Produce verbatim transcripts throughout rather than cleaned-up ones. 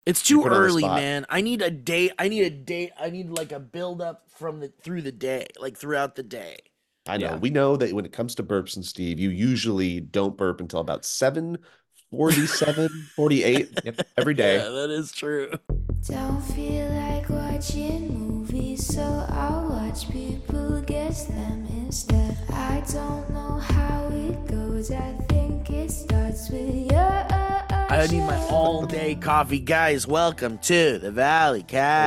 It's You too put her on the early, spot. man. I need a day. I need a day. I need like a build up from the through the day, like throughout the day. I know. Yeah. We know that when it comes to burps and Steve, you usually don't burp until about seven forty-seven, forty-eight Yep. every day. Yeah, that is true. Don't feel like watching movies, so I'll watch people guess them instead. I don't know how it goes, I think it starts with your. I need my all day coffee, guys. Welcome to the Valley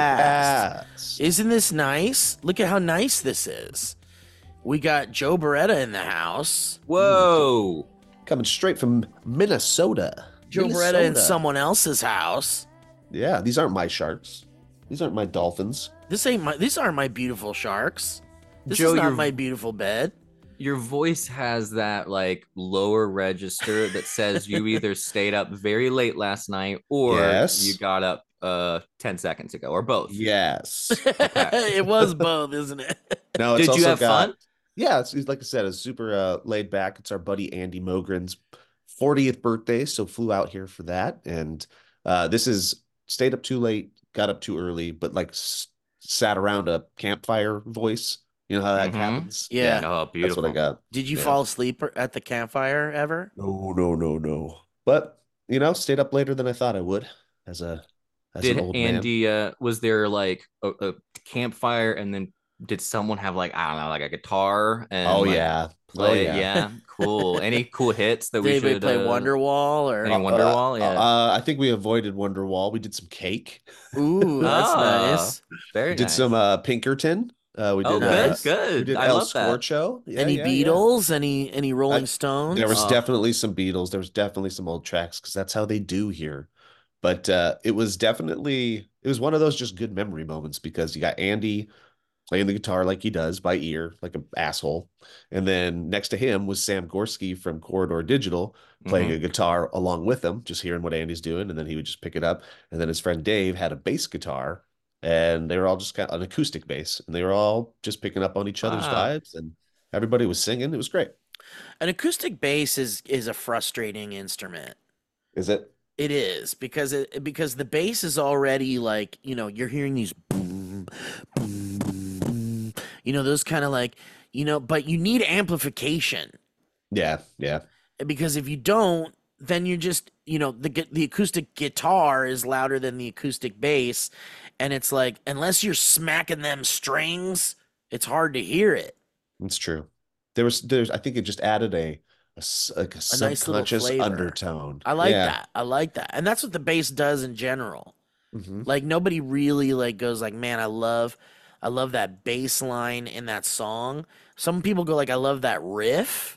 Cast. Yes. Isn't this nice? Look at how nice this is. We got Joe Beretta in the house. Whoa. Coming straight from Minnesota. Joe Minnesota. Beretta in someone else's house. Yeah, these aren't my sharks. These aren't my dolphins. This ain't my. These aren't my beautiful sharks. This Joe, is not you're- my beautiful bed. Your voice has that like lower register that says you either stayed up very late last night or Yes. you got up uh ten seconds ago or both. Yes. It was both, isn't it? No, it's Did you also have got- fun? Yeah, it's, it's like I said, it's super uh, laid back. It's our buddy Andy Mogren's fortieth birthday, so flew out here for that. And uh, this is stayed up too late, got up too early, but like s- sat around a campfire voice. You know how that Mhm. happens? Yeah. Oh, That's beautiful. what I got. Did you Yeah. fall asleep at the campfire ever? No, no, no, no. But you know, stayed up later than I thought I would as a as Did an old man. Andy uh was there like a, a campfire and then did someone have like I don't know like a guitar and Oh like, yeah. play oh, yeah. Cool. Any cool hits that we Did we should play uh, Wonderwall or? any Wonderwall? Yeah. Uh, I think we avoided Wonderwall. We did some cake. Ooh, that's Ah, nice. Very We did nice. some uh Pinkerton. Uh, we did Oh, good, uh, nice. good. We did I El love that. Scorcho. Yeah, Any yeah, yeah. Beatles? Any any Rolling I- Stones? There was Oh. definitely some Beatles. There was definitely some old tracks because that's how they do here. But uh, it was definitely it was one of those just good memory moments because you got Andy playing the guitar like he does by ear, like an asshole, and then next to him was Sam Gorski from Corridor Digital playing Mhm. a guitar along with him, just hearing what Andy's doing, and then he would just pick it up. And then his friend Dave had a bass guitar, and they were all just kind of an acoustic bass, and they were all just picking up on each other's Ah. vibes, and everybody was singing. It was great. An acoustic bass is is a frustrating instrument. Is it? It is because it because the bass is already like, you know, you're hearing these boom, boom, boom, boom, you know, those kind of like, you know, but you need amplification Yeah, yeah. because if you don't, then you're just, you know, the gu- the acoustic guitar is louder than the acoustic bass, and it's like unless you're smacking them strings, it's hard to hear it. It's true. There was there's I think it just added a, a s- like a, nice little subconscious flavor. undertone. I like Yeah. that. I like that. And that's what the bass does in general. Mhm. Like nobody really like goes like, man, I love I love that bass line in that song. Some people go like, I love that riff,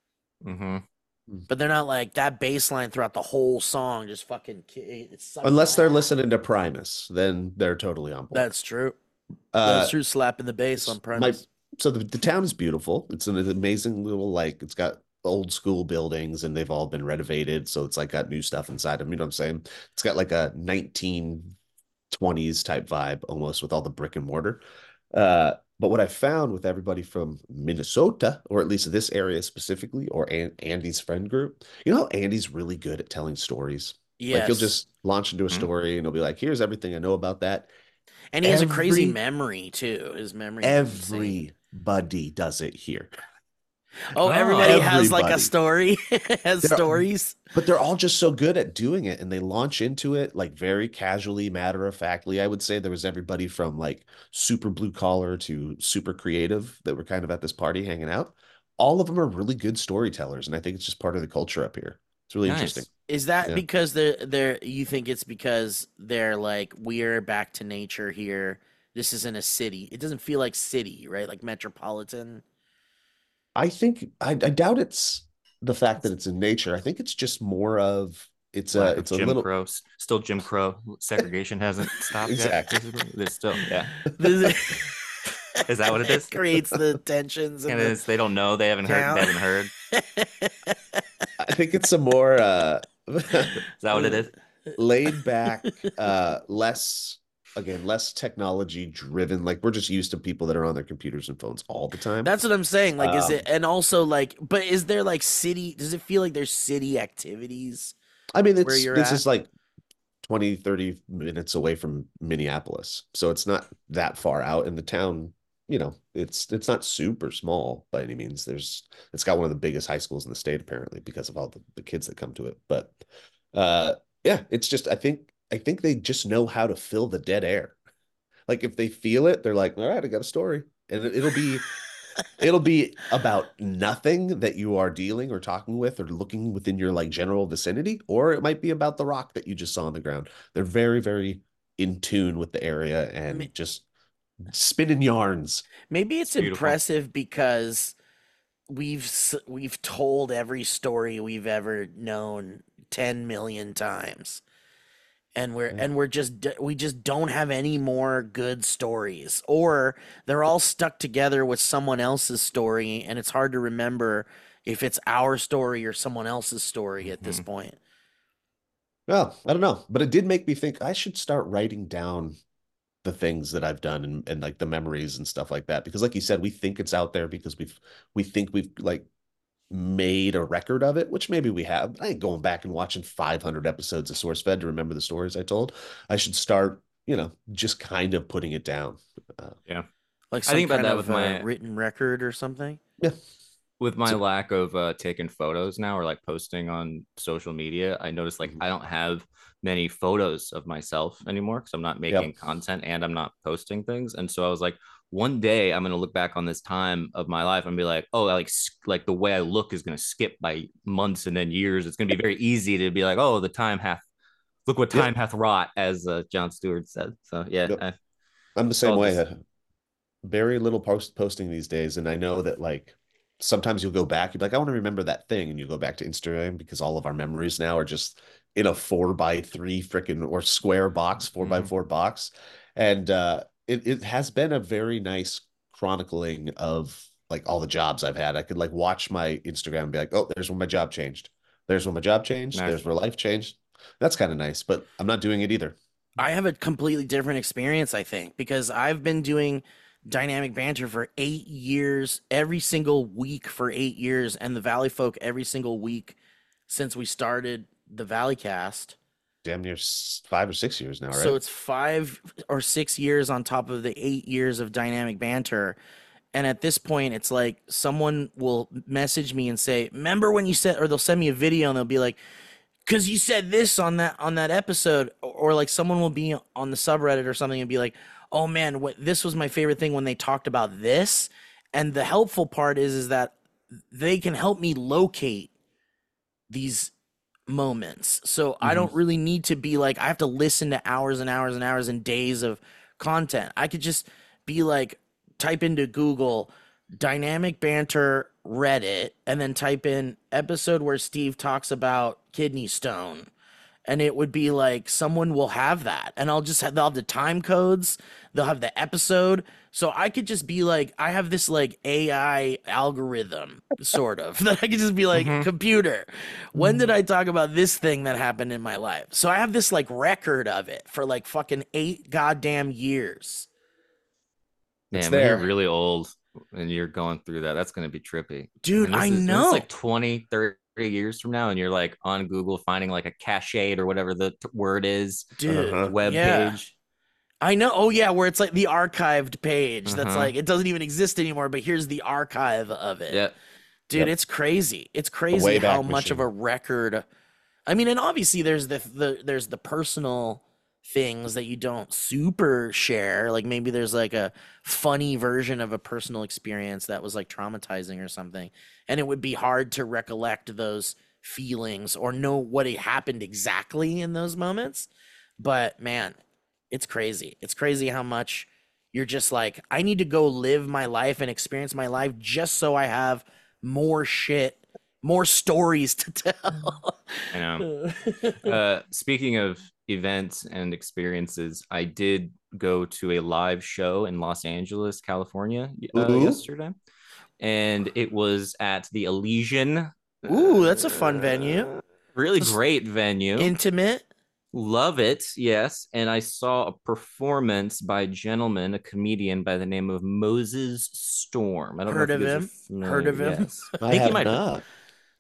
Mhm. but they're not like that bass line throughout the whole song just fucking ki- it sucks Unless they're ass. listening to Primus, then they're totally on board. That's true. uh, That's true, slapping the bass on my- premise. so the, the town is beautiful. It's an amazing little like it's got old school buildings and they've all been renovated, so it's like got new stuff inside them. You know what I'm saying? It's got like a nineteen twenties type vibe almost with all the brick and mortar. Uh, but what I found with everybody from Minnesota, or at least this area specifically, or An- Andy's friend group, you know how Andy's really good at telling stories. Yes. Like he'll just launch into a Mhm. story and he'll be like, "Here's everything I know about that." and he has a crazy every- memory too. His memory. is insane. Everybody does it here. Oh, Oh. everybody has like a Everybody. story. Has There are- stories. But they're all just so good at doing it and they launch into it like very casually, matter of factly. I would say there was everybody from like super blue collar to super creative that were kind of at this party hanging out. All of them are really good storytellers. And I think it's just part of the culture up here. It's really Nice. interesting. Is that Yeah. because they're they're you think it's because they're like we're back to nature here. This isn't a city. It doesn't feel like city, right? Like metropolitan. I think I, I doubt it's the fact that it's in nature. I think it's just more of it's a Lack of it's a Jim little Crow. S- Still Jim Crow. Segregation hasn't stopped Exactly. yet. There's still, yeah. This Is that what it is? creates the tensions And and it's, they don't know. They haven't heard. Down. They haven't heard. the... I think it's a more uh Is that what it is? laid back, uh, less again, less technology driven. Like we're just used to people that are on their computers and phones all the time. That's what I'm saying. Like, is Um, it and also like, but is there like city? Does it feel like there's city activities? I mean, where it's you're this at. is like twenty, thirty minutes away from Minneapolis. So it's not that far out in the town. You know, it's it's not super small by any means. There's it's got one of the biggest high schools in the state apparently because of all the, the kids that come to it. But uh yeah, it's just I think I think they just know how to fill the dead air. Like if they feel it, they're like, all right, I got a story. And it, it'll be it'll be about nothing that you are dealing or talking with or looking within your like general vicinity, or it might be about the rock that you just saw on the ground. They're very, very in tune with the area and just spinning yarns. Maybe it's, It's beautiful. impressive because we've s- we've told every story we've ever known ten million times. And we're Yeah. and we're just d- we just don't have any more good stories, or they're all stuck together with someone else's story, and it's hard to remember if it's our story or someone else's story at this Mhm. point. Well, I don't know, but it did make me think I should start writing down the things that I've done and, and like the memories and stuff like that. Because like you said, we think it's out there because we've we think we've like made a record of it, which maybe we have. I ain't going back and watching five hundred episodes of SourceFed to remember the stories I told. I should start, you know, just kind of putting it down. Uh, Like I some think about kind that of with uh, my- written record or something. yeah. With my So- lack of uh, taking photos now or like posting on social media, I noticed like Mhm. I don't have many photos of myself anymore because I'm not making content and I'm not posting things. And so I was like, one day I'm gonna look back on this time of my life and be like, oh, like s- like the way I look is gonna skip by months and then years. It's gonna be very easy to be like, oh, the time hath look what Yep. time hath wrought, as uh, John Stewart said. So yeah, Yep. I, I'm the same all way. just- uh, Very little post posting these days, and I know that like sometimes you'll go back, you'll be like, I want to remember that thing, and you go back to Instagram because all of our memories now are just in a four by three freaking or square box, four by Mhm. four box, and uh, it it has been a very nice chronicling of like all the jobs I've had. I could like watch my Instagram and be like, oh, there's when my job changed. There's when my job changed. Nice. There's where life changed. That's kind of nice, but I'm not doing it either. I have a completely different experience, I think, because I've been doing dynamic banter for eight years, every single week for eight years, and the Valley Folk every single week since we started the Valley Cast. Damn near s- five or six years now, right? So it's five or six years on top of the eight years of dynamic banter. And at this point, it's like someone will message me and say, remember when you said, or they'll send me a video and they'll be like, because you said this on that on that episode, or, or like someone will be on the subreddit or something and be like, oh man, what this was my favorite thing when they talked about this. And the helpful part is is that they can help me locate these moments. So I don't really need to be like I have to listen to hours and hours and hours and days of content. I could just be like type into Google dynamic banter Reddit and then type in episode where Steve talks about kidney stone, and it would be like someone will have that, and I'll just have they'll have the time codes, they'll have the episode, so I could just be like I have this like A I algorithm sort of that I could just be like, Mhm. computer, when did I talk about this thing that happened in my life? So I have this like record of it for like fucking eight goddamn years. It's Man, when you're there. really old and you're going through that, that's going to be trippy. Dude, And this I is- when know. It's like twenty, thirty years from now, and you're like on Google finding like a cached or whatever the t- word is, Dude, Uh-huh. web yeah. page. I know. Oh yeah, where it's like the archived page. That's Uh-huh. like it doesn't even exist anymore, but here's the archive of it. Yeah. Dude, Yep. it's crazy. It's crazy Wayback how much of a Machine. record. I mean, and obviously there's the the there's the personal things that you don't super share. Like maybe there's like a funny version of a personal experience that was like traumatizing or something, and it would be hard to recollect those feelings or know what had happened exactly in those moments. But man, it's crazy. It's crazy how much you're just like, I need to go live my life and experience my life just so I have more shit, more stories to tell. I know. Uh, speaking of events and experiences, I did go to a live show in Los Angeles, California, uh, Ooh. yesterday, and it was at the Elysian. Ooh, that's a fun venue. Really Just great venue. Intimate. Love it, yes. And I saw a performance by a gentleman, a comedian by the name of Moses Storm. I don't Heard know of if you guys him. are familiar. Heard of him. Yes. I think he have might- not.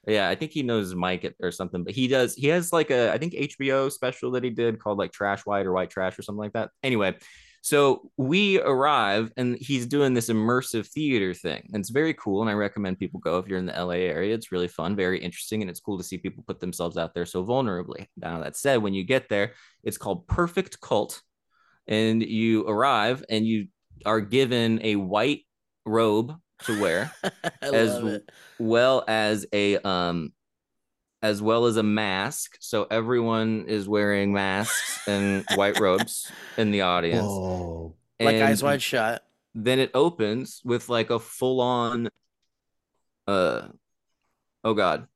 Yeah, I think he knows Mike or something, but he does. He has like a, I think H B O special that he did called like Trash White or White Trash or something like that. Anyway, so we arrive and he's doing this immersive theater thing. And it's very cool. And I recommend people go if you're in the L A area. It's really fun, very interesting. And it's cool to see people put themselves out there so vulnerably. Now, that said, when you get there, it's called Perfect Cult. And you arrive and you are given a white robe to wear I as love it. well as a um as well as a mask. So everyone is wearing masks and white robes in the audience. Whoa. Like And Eyes Wide Shut. then it opens with like a full on uh oh god.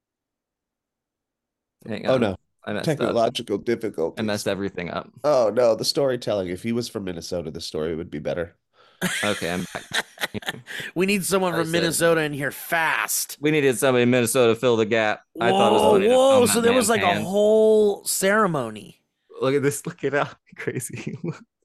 Hang Oh on. no. I messed up. Technological I difficulties. messed everything up. Oh no, the storytelling. If he was from Minnesota, the story would be better. Okay, I'm back. We need someone I from said- Minnesota in here fast. We needed somebody in Minnesota to fill the gap. I thought it was Whoa, funny to whoa! film So that there was man's like a hand. whole ceremony. Look at this. Look at how crazy.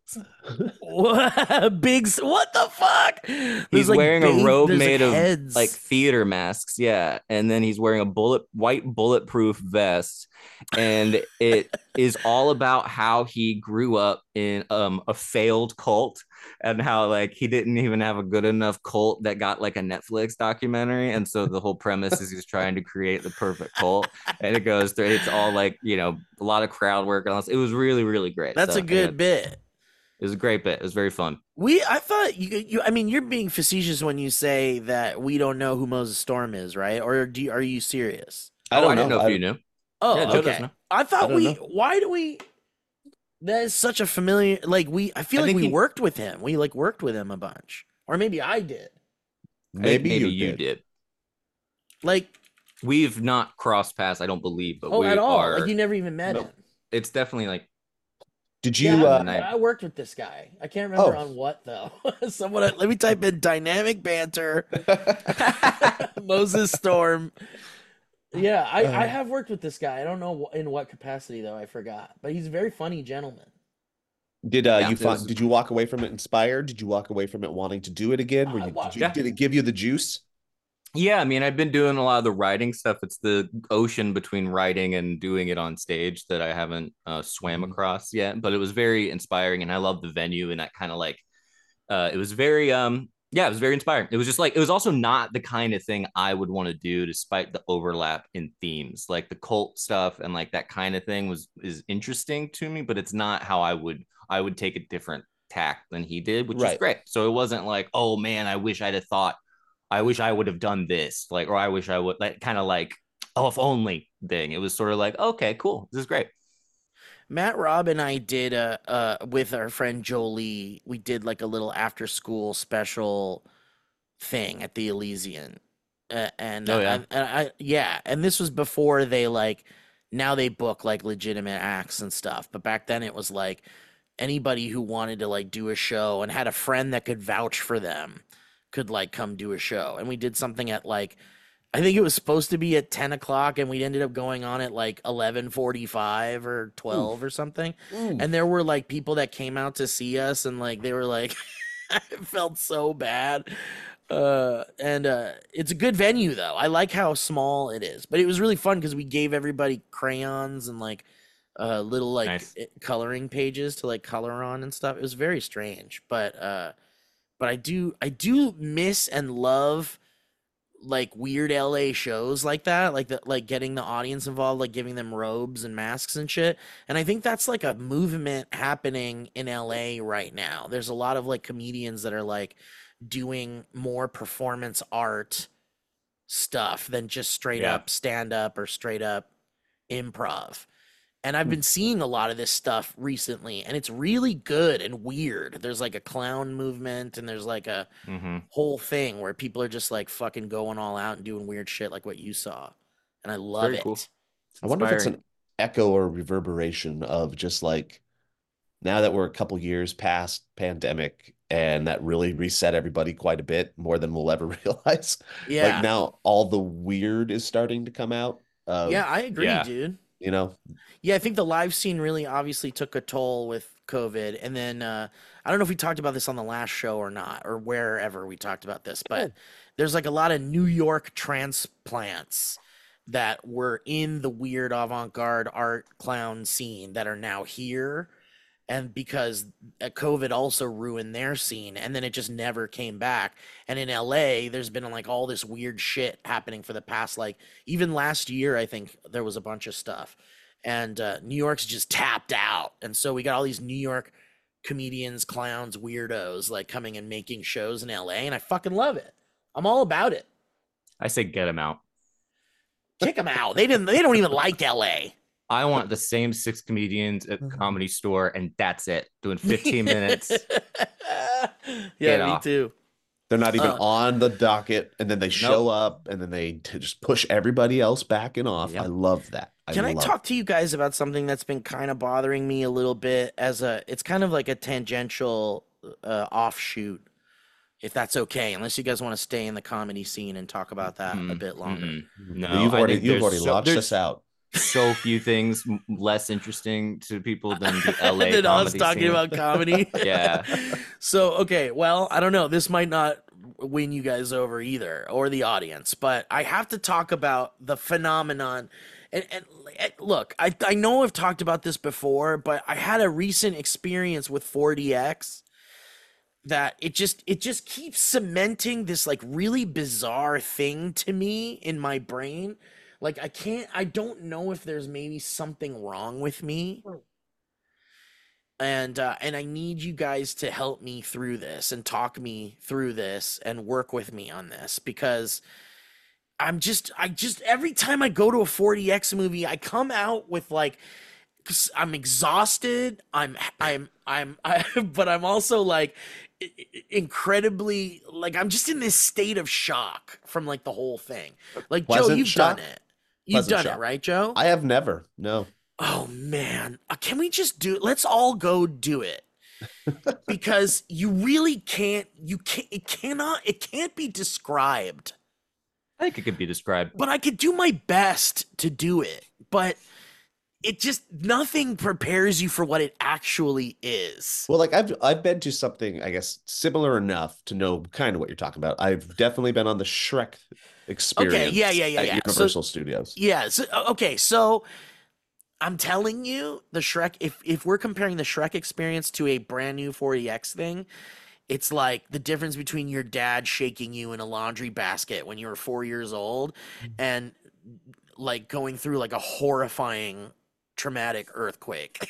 What big? s- What the fuck? There's He's like wearing ba- a robe there's, made like, of heads. like theater masks, yeah, and then he's wearing a bullet white bulletproof vest, and it is all about how he grew up in um a failed cult and how like he didn't even have a good enough cult that got like a Netflix documentary, and so the whole premise is he's trying to create the perfect cult, and it goes through. It's all like you know a lot of crowd work and all this. It was really really great. That's So, a good yeah, bit. It was a great bit. It was very fun. We, I thought you, you. I mean, you're being facetious when you say that we don't know who Moses Storm is, right? Or do you, are you serious? I Oh, don't I didn't know know. if I- you knew. Oh, Yeah, Joe okay. doesn't know. I I thought don't we. know. Why do we? That is such a familiar. Like we, I feel I like think we he- worked with him. We like worked with him a bunch, or maybe I did. I think Maybe, maybe you, you did. did. Like We've not crossed paths, I don't believe, but oh, we at all. are. Like you never even met Nope. him. It's definitely like Did you? Yeah, uh, I, I worked with this guy. I can't remember Oh. on what though. Someone, let me type in dynamic banter. Moses Storm. Yeah, I, I Uh. have worked with this guy. I don't know wh- in what capacity though. I forgot, but he's a very funny gentleman. Did uh, Yeah, you it find? was- Did you walk away from it inspired? Did you walk away from it wanting to do it again? Were I you, wa- did, you Yeah. did it give you the juice? yeah, I mean, I've been doing a lot of the writing stuff. It's the ocean between writing and doing it on stage that I haven't uh, swam Mhm. across yet, but it was very inspiring and I love the venue and that kind of like uh, it was very um yeah, it was very inspiring. It was just like it was also not the kind of thing I would want to do despite the overlap in themes. Like the cult stuff and like that kind of thing was is interesting to me, but it's not how I would I would take a different tack than he did, which is Right. great. So it wasn't like, oh man, I wish I'd have thought, I wish I would have done this, like, or I wish I would, like, kind of like, oh, if only thing. It was sort of like, okay, cool, this is great. Matt Robb and I did uh uh with our friend Jolie. We did like a little after school special thing at the Elysian. Uh, and, Oh, yeah? and, and I yeah, and this was before they like now they book like legitimate acts and stuff. But back then it was like anybody who wanted to like do a show and had a friend that could vouch for them could like come do a show. And we did something at like I think it was supposed to be at ten o'clock and we ended up going on at like eleven forty-five or twelve or something. Mm. And there were like people that came out to see us and like they were like I felt so bad. Uh and uh it's a good venue though. I like how small it is. But it was really fun because we gave everybody crayons and like uh little like Nice. i- coloring pages to like color on and stuff. It was very strange. But uh but I do I do miss and love like weird L A shows like that, like the like getting the audience involved, like giving them robes and masks and shit. And I think that's like a movement happening in L A right now. There's a lot of like comedians that are like doing more performance art stuff than just straight Yeah. up stand up or straight up improv. And I've been seeing a lot of this stuff recently, and it's really good and weird. There's like a clown movement, and there's like a Mm-hmm. whole thing where people are just like fucking going all out and doing weird shit like what you saw. And I love Very it. cool. I wonder if it's Inspiring. an echo or reverberation of just like now that we're a couple years past pandemic and that really reset everybody quite a bit more than we'll ever realize. Yeah. Like now all the weird is starting to come out. Of, yeah, I agree, yeah. dude. you know, Yeah, I think the live scene really obviously took a toll with COVID. And then uh, I don't know if we talked about this on the last show or not, or wherever we talked about this, but there's like a lot of New York transplants that were in the weird avant-garde art clown scene that are now here. And because COVID also ruined their scene, and then it just never came back. And in L A, there's been like all this weird shit happening for the past, like even last year, I think there was a bunch of stuff. And uh, New York's just tapped out. And so we got all these New York comedians, clowns, weirdos like coming and making shows in L A. And I fucking love it. I'm all about it. I say get them out. Kick them out. They didn't. They don't even like L A. I want the same six comedians at the Comedy Store, and that's it. Doing fifteen minutes. Yeah, me too. They're not even Uh, on the docket, and then they show up, and then they t- just push everybody else back and off. Yep. I love that. I Can I love talk to you guys about something that's been kind of bothering me a little bit as a, it's kind of like a tangential uh, offshoot, if that's okay, unless you guys want to stay in the comedy scene and talk about that a Mm, bit longer. mm-mm. it. No, you've I already think you've there's already so, launched there's us out. so few things m- less interesting to people than the L A Than us comedy talking scene. about comedy. Yeah. So, okay, well, I don't know. This might not win you guys over either, or the audience, but I have to talk about the phenomenon. And, and, and look, I, I know I've talked about this before, but I had a recent experience with four D X that it just it just keeps cementing this like really bizarre thing to me in my brain. Like I can't I don't know if there's maybe something wrong with me. And uh, and I need you guys to help me through this and talk me through this and work with me on this, because I'm just I just every time I go to a four D X movie, I come out with like 'cause I'm exhausted. I'm I'm I'm I, but I'm also like i- i- incredibly like I'm just in this state of shock from like the whole thing. Like Joe, Pleasant you've shock? done it. You've Pleasant done shock. it, right, Joe? I have never. No. Oh man, uh, can we just do let's all go do it. Because you really can't you can't it cannot it can't be described. I think it could be described. But I could do my best to do it. But it just nothing prepares you for what it actually is. Well, like I've I've been to something, I guess, similar enough to know kind of what you're talking about. I've definitely been on the Shrek experience. yeah, yeah, yeah, at yeah. So- Universal Studios. Yeah, so, okay, so I'm telling you, the Shrek if if we're comparing the Shrek experience to a brand new four D X thing, it's like the difference between your dad shaking you in a laundry basket when you were four years old and like going through like a horrifying traumatic earthquake.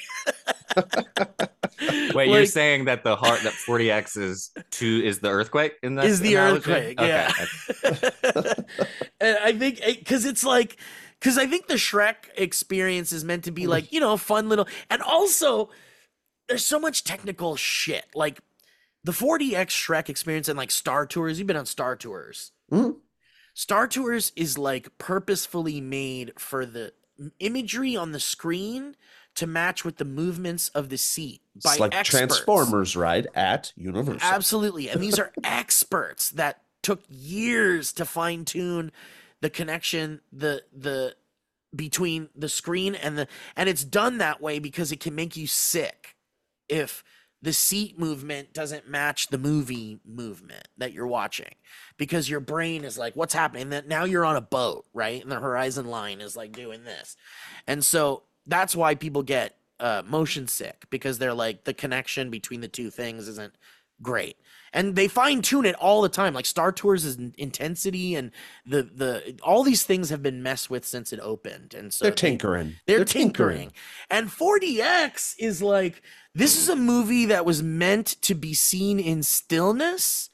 Wait, you're Like- saying that the heart that forty X is two is the earthquake in that Is the analogy? earthquake, Okay. yeah. And I think because it's like because I think the Shrek experience is meant to be like, you know, fun little, and also there's so much technical shit. Like the four D X Shrek experience and like Star Tours, you've been on Star Tours. Mhm. Star Tours is like purposefully made for the imagery on the screen to match with the movements of the seat by It's like experts. Transformers ride at Universal. Absolutely. And these are experts that took years to fine tune the connection, the the between the screen and the and it's done that way because it can make you sick if the seat movement doesn't match the movie movement that you're watching, because your brain is like, what's happening? That now you're on a boat, right? And the horizon line is like doing this. And so that's why people get uh, motion sick, because they're like, the connection between the two things isn't great. And they fine tune it all the time. Like Star Tours is intensity and the the all these things have been messed with since it opened. And so They're they- tinkering. they're, tinkering. And four D X is like, this is a movie that was meant to be seen in stillness.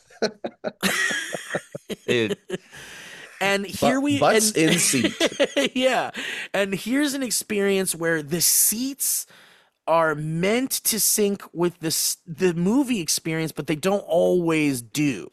Dude, And here But- we butts and- in seat. Yeah. And here's an experience where the seats are meant to sync with the s- the movie experience, but they don't always do.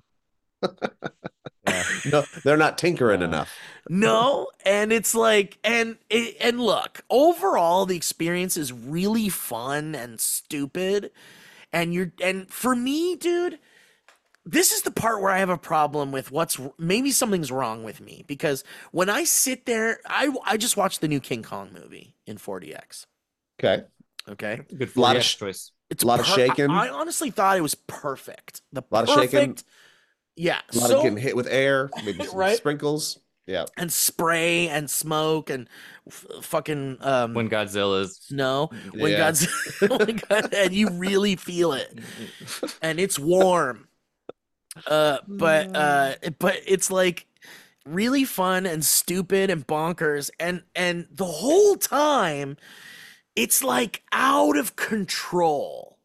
No, they're not tinkering enough. No, and it's like, and it, and look, overall the experience is really fun and stupid, and you're and for me, dude, this is the part where I have a problem with what's maybe something's wrong with me, because when I sit there, I I just watched the new King Kong movie in four D X. Okay. Okay, good Lot forty of X sh- choice. it's Lot of per- shaking. I, I honestly thought it was perfect. The Lot of perfect, shaking. yeah. A lot so of getting hit with air, maybe some Right? sprinkles. Yeah. and spray and smoke and f- fucking um When Godzilla's snow when Yeah. God's when God, and you really feel it and it's warm. Uh, but uh, but it's like really fun and stupid and bonkers, and and the whole time, it's like out of control.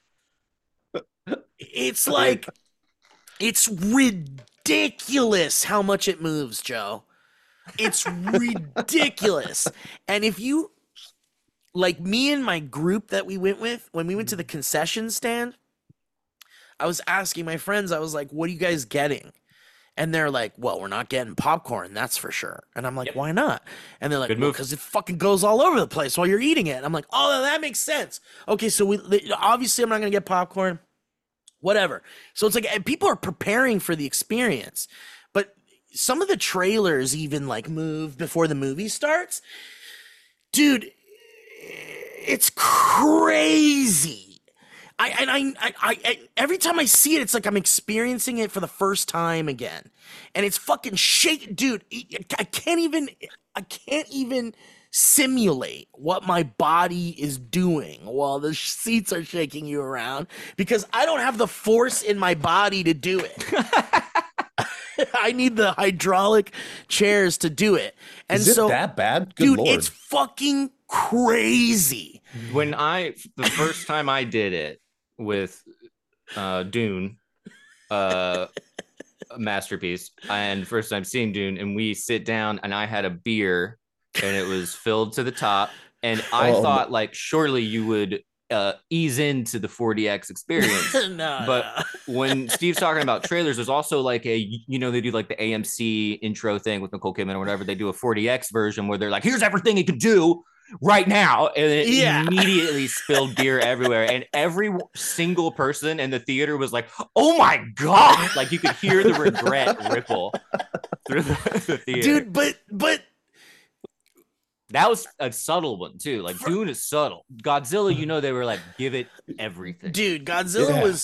It's like it's ridiculous how much it moves, Joe. It's ridiculous, and if you like me and my group that we went with when we went to the concession stand. I was asking my friends, I was like, what are you guys getting? And they're like, well, we're not getting popcorn, that's for sure. And I'm like, Yep. why not? And they're like, Good well, move. because it fucking goes all over the place while you're eating it. And I'm like, oh, that makes sense. Okay, so we obviously I'm not gonna get popcorn, whatever. So it's like and people are preparing for the experience, but some of the trailers even like move before the movie starts. Dude, it's crazy. I and I, I, I, I every time I see it, it's like I'm experiencing it for the first time again, and it's fucking shake, dude. I can't even, I can't even simulate what my body is doing while the seats are shaking you around because I don't have the force in my body to do it. I need the hydraulic chairs to do it, and Is it so that bad? Good dude, Lord. it's fucking crazy. when I the first time I did it with uh Dune, uh a masterpiece, and first time seeing Dune, and we sit down and I had a beer and it was filled to the top, and I Oh, thought like surely you would uh ease into the four D X experience. no, But no. when Steve's talking about trailers, there's also like a, you know, they do like the A M C intro thing with Nicole Kidman or whatever. They do a four D X version where they're like, here's everything it could do right now. And it Yeah. immediately spilled beer everywhere. And every single person in the theater was like, oh my God. Like you could hear the regret ripple through the, the theater. dude, but but That was a subtle one too. Like Dune is subtle. Godzilla, you know, they were like, give it everything. dude, Godzilla Yeah. was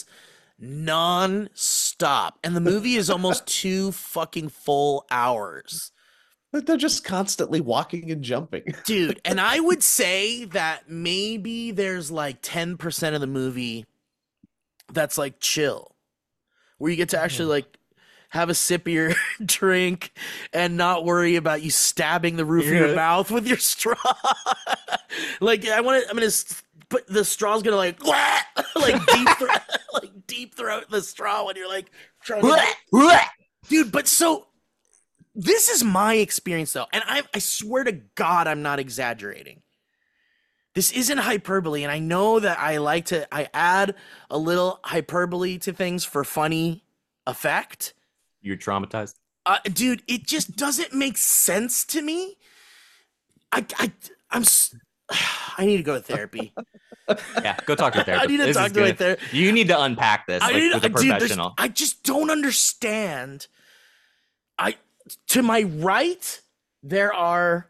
non-stop, and the movie is almost two fucking full hours, But they're just constantly walking and jumping. dude. And I would say that maybe there's like ten percent of the movie that's like chill, where you get to actually like have a sip of your drink and not worry about you stabbing the roof of your Yeah. mouth with your straw. Like I want to, I'm gonna s- put the straw's gonna like like deep thro- like deep throat the straw when you're like trying to, dude. But so this is my experience though, and I I swear to God I'm not exaggerating. This isn't hyperbole, and I know that I like to I add a little hyperbole to things for funny effect. You're traumatized. Uh, dude, it just doesn't make sense to me. I, I, I'm, s- I need to go to therapy. Yeah, go talk to a therapist. I need to This talk is to my good. therapist. You need to unpack this I like, need, with a dude, there's- professional. I just don't understand. I, to my right, there are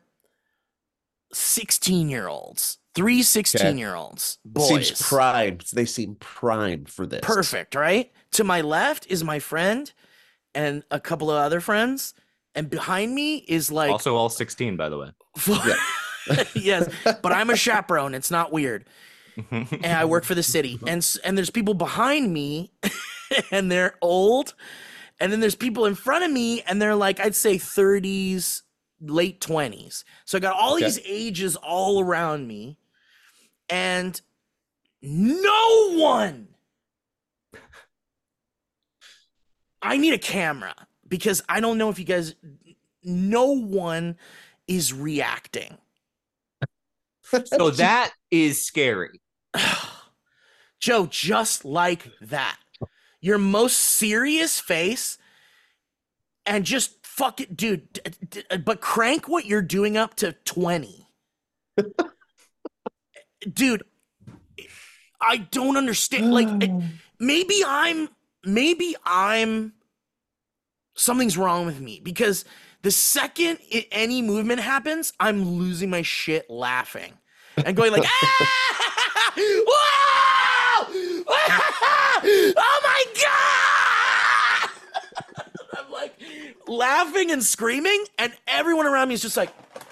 sixteen year olds, three sixteen year olds, boys. Seems primed. They seem primed for this. Perfect, right? To my left is my friend and a couple of other friends, and behind me is like Also, all sixteen, by the way. yes, but I'm a chaperone. It's not weird, and I work for the city, and s- and there's people behind me, and they're old, and then there's people in front of me, and they're like I'd say thirties, late twenties. So I got all Okay. these ages all around me, and no one. I need a camera because I don't know if you guys. No one is reacting. So that is scary. Joe, just like that. Your most serious face and just fuck it, dude. d- d- But crank what you're doing up to twenty. Dude, I don't understand. Like, it- maybe I'm, maybe I'm, something's wrong with me because the second it, any movement happens, I'm losing my shit laughing and going like, ah! Whoa! Oh my God! I'm like laughing and screaming, and everyone around me is just like,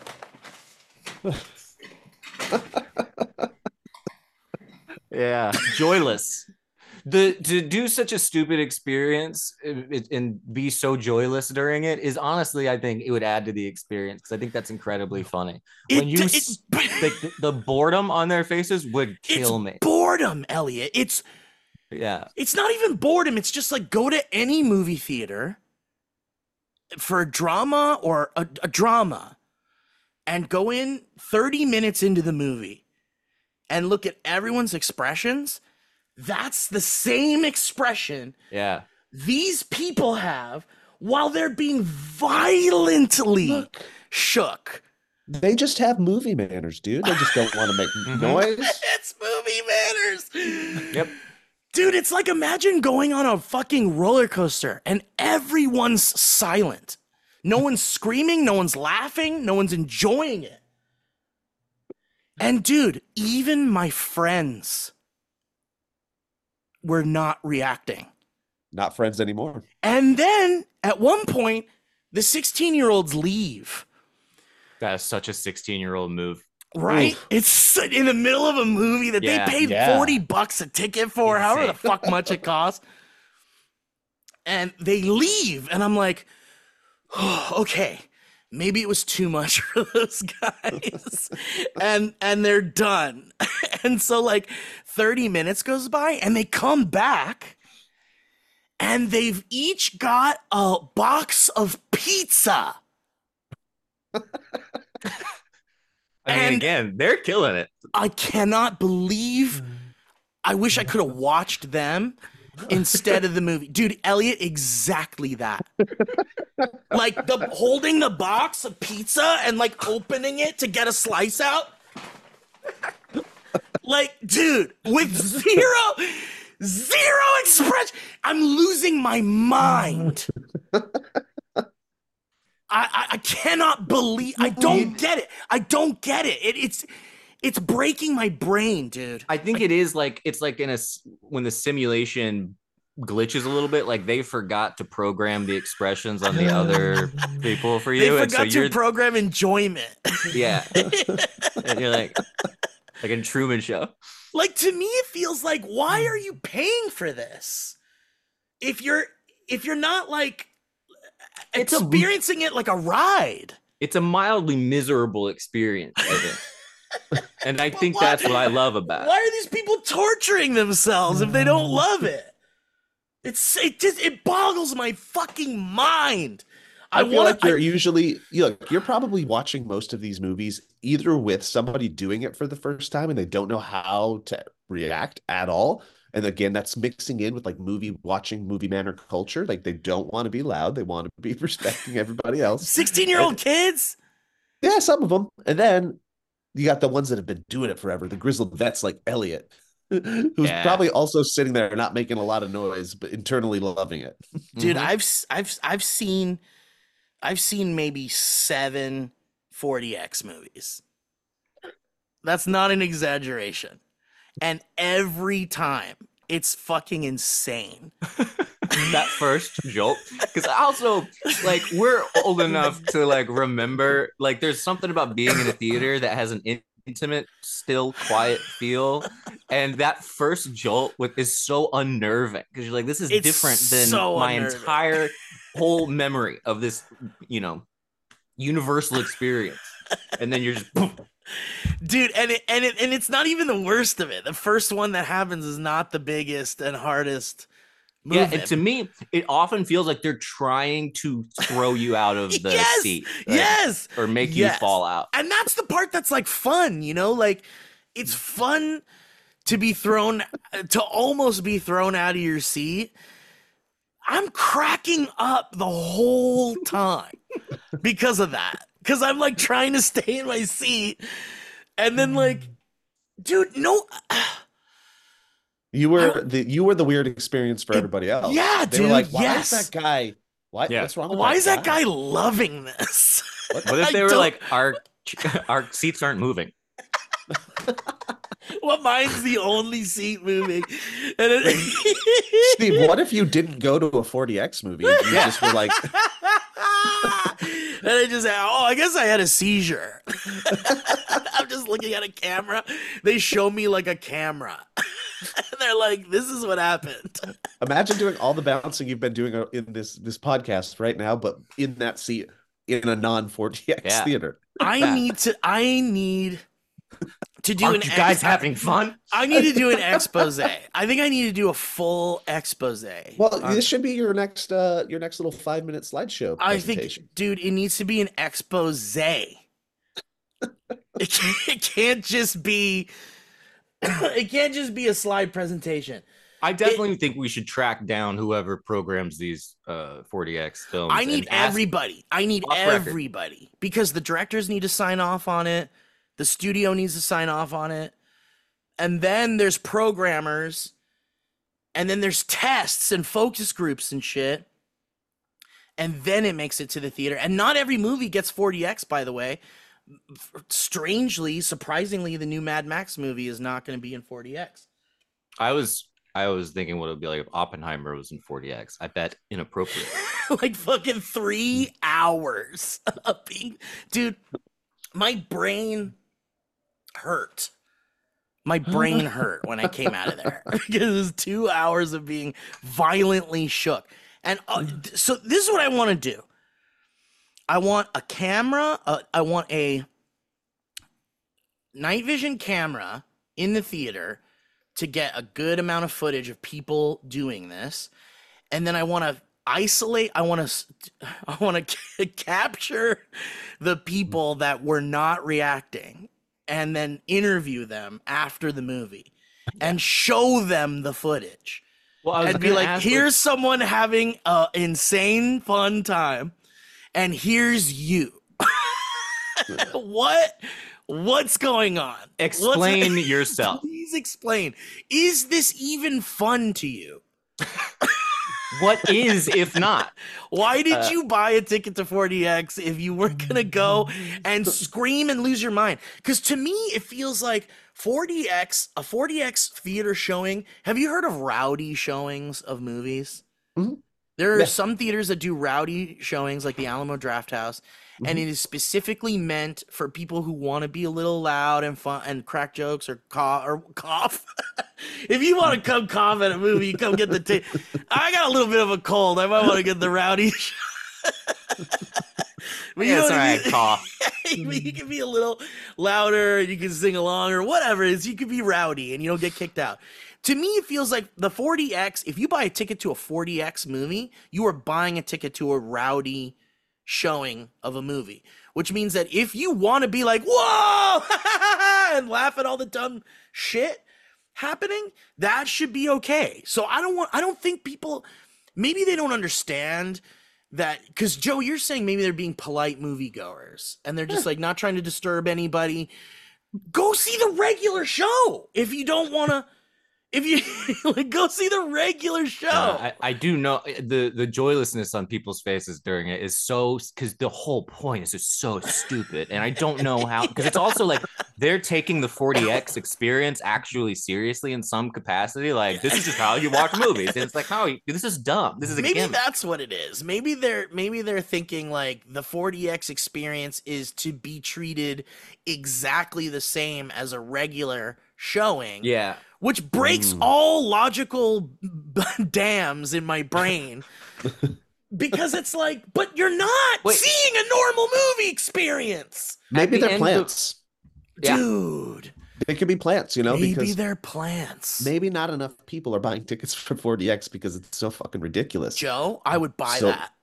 Yeah, joyless. The to do such a stupid experience and, and be so joyless during it is honestly, I think it would add to the experience because I think that's incredibly funny. It- When you it- s- like the, the boredom on their faces would kill it's me. boredom, Elliot. It's Yeah, it's not even boredom. It's just like go to any movie theater for a drama or a, a drama and go in thirty minutes into the movie and look at everyone's expressions. That's the same expression yeah. these people have while they're being violently Look, shook. they just have movie manners, dude. They just don't want to make Mhm. noise. It's movie manners. Yep. Dude, it's like imagine going on a fucking roller coaster and everyone's silent. No one's screaming, no one's laughing, no one's enjoying it. And dude, even my friends were not reacting. Not friends anymore. And then at one point, the sixteen year olds leave, That is such a sixteen year old move. right? Oof. It's in the middle of a movie that Yeah, they paid yeah. forty bucks a ticket for, however the Insane. fuck much it costs. And they leave. And I'm like, oh, okay, maybe it was too much for those guys. and and they're done. And so like thirty minutes goes by and they come back and they've each got a box of pizza. I mean, And- again, they're killing it. I cannot believe I wish I could have watched them instead of the movie. Dude, Elliot, exactly that. Like the holding the box of pizza and like opening it to get a slice out. Like, dude, with zero, zero expression. I'm losing my mind. I, I, I cannot believe I don't get it. I don't get it. it. It's it's breaking my brain, dude. I think it is like it's like in a s- when the simulation glitches a little bit, like they forgot to program the expressions on the other people for They you, and so forgot to you're program enjoyment. yeah, and you're like like in Truman Show. Like to me, it feels like why are you paying for this? If you're if you're not like It's a- experiencing it like a ride. It's a mildly miserable experience, I think. And I But think why- that's what I love about it. Why are these people torturing themselves if they don't love it? It's it just it boggles my fucking mind. I, I, feel want like you're usually you look, you're probably watching most of these movies either with somebody doing it for the first time and they don't know how to react at all. And again, that's mixing in with like movie watching, movie manner culture. Like they don't want to be loud, they want to be respecting everybody else. sixteen year old kids. Yeah, some of them. And then you got the ones that have been doing it forever, the grizzled vets like Elliot, who's Yeah. probably also sitting there not making a lot of noise, but internally loving it. Dude, Mhm. I've s- I've I've seen I've seen maybe seven forty X movies. That's not an exaggeration. And every time it's fucking insane. that first jolt, because also like we're old enough to like remember, like there's something about being in a theater that has an in- intimate, still, quiet feel, and that first jolt with is so unnerving because you're like, this is It's different than so my unnerving. entire whole memory of this, you know, universal experience, and then you're just Dude, and it, and it and it's not even the worst of it. The first one that happens is not the biggest and hardest yeah. movement. And to me, it often feels like they're trying to throw you out of the Yes! seat, like, Yes. or make Yes. you fall out. And that's the part that's like fun, you know? Like it's fun to be thrown to almost be thrown out of your seat. I'm cracking up the whole time because of that. Because I'm like trying to stay in my seat. And then like, dude, no. You were the you were the weird experience for everybody else. yeah, they dude, were like, why yes. is that guy? What? Yeah. What's wrong with Why is that guy loving this? What if I they were don't- like, our our seats aren't moving? Well, mine's the only seat moving. And it, Steve, what if you didn't go to a forty X movie? You just were like, And I just, oh, I guess I had a seizure. I'm just looking at a camera. They show me like a camera. And they're like, this is what happened. Imagine doing all the bouncing you've been doing in this this podcast right now, but in that seat in a non four D X Yeah. theater. I Yeah. need to, I need to do Aren't an you guys ex- having fun? I need to do an expose. I think I need to do a full expose. Well, on- this should be your next uh your next little five minute slideshow I presentation. think, dude, it needs to be an expose. It can't, it can't just be. It can't just be a slide presentation. I definitely think we should track down whoever programs these uh four D X films. I need and ask- everybody. I need Off record. everybody because the directors need to sign off on it. The studio needs to sign off on it. And then there's programmers. And then there's tests and focus groups and shit. And then it makes it to the theater. And not every movie gets four D X, by the way. Strangely, surprisingly, the new Mad Max movie is not going to be in four D X. I was I was thinking what it would be like if Oppenheimer was in four D X. I bet inappropriate. Like fucking three hours of being, dude, my brain hurt. My brain hurt when I came out of there because it was two hours of being violently shook. And uh, so this is what I want to do. I want a camera. Uh, I want a night vision camera in the theater to get a good amount of footage of people doing this. And then I want to isolate. I want to, I want to capture the people that were not reacting and then interview them after the movie and show them the footage. Well, I was And be gonna like, ask, here's someone having a insane fun time, and here's you. what? What's going on? explain What's- yourself. Please explain. Is this even fun to you? What is if not? Why did Uh, you buy a ticket to four D X if you weren't gonna go and scream and lose your mind? Because to me, it feels like four D X, a four D X theater showing. Have you heard of rowdy showings of movies? Mhm. There are Yeah. some theaters that do rowdy showings, like the Alamo Drafthouse, and it is specifically meant for people who want to be a little loud and fun and crack jokes or cough or cough. If you want to come cough at a movie, you come get the ticket. I got a little bit of a cold. I might want to get the rowdy. But Yeah, know it's what all I right, mean? cough. You can be a little louder and you can sing along or whatever it is. You can be rowdy and you don't get kicked out. To me, it feels like the four D X, if you buy a ticket to a four D X movie, you are buying a ticket to a rowdy showing of a movie, which means that if you want to be like, whoa, and laugh at all the dumb shit happening, that should be okay. So I don't want, I don't think people, maybe they don't understand that, because Joe, you're saying maybe they're being polite moviegoers and they're just like not trying to disturb anybody. Go see the regular show if you don't want to. If you like, go see the regular show. Uh, I, I do know the the joylessness on people's faces during it is so, because the whole point is just so stupid, and I don't know how, because it's also like they're taking the four D X experience actually seriously in some capacity. Like, this is just how you watch movies, and it's like, how you, this is dumb. This is a Maybe gimmick. that's what it is. Maybe they're maybe they're thinking like the four D X experience is to be treated exactly the same as a regular showing. Yeah. Which breaks Mm. all logical dams in my brain. Because it's like, but you're not Wait. seeing a normal movie experience. Maybe At the they're end of- plants. Yeah. Dude, They could be plants, you know, maybe because they're plants. maybe not enough people are buying tickets for four D X because it's so fucking ridiculous. Joe, I would buy So- that.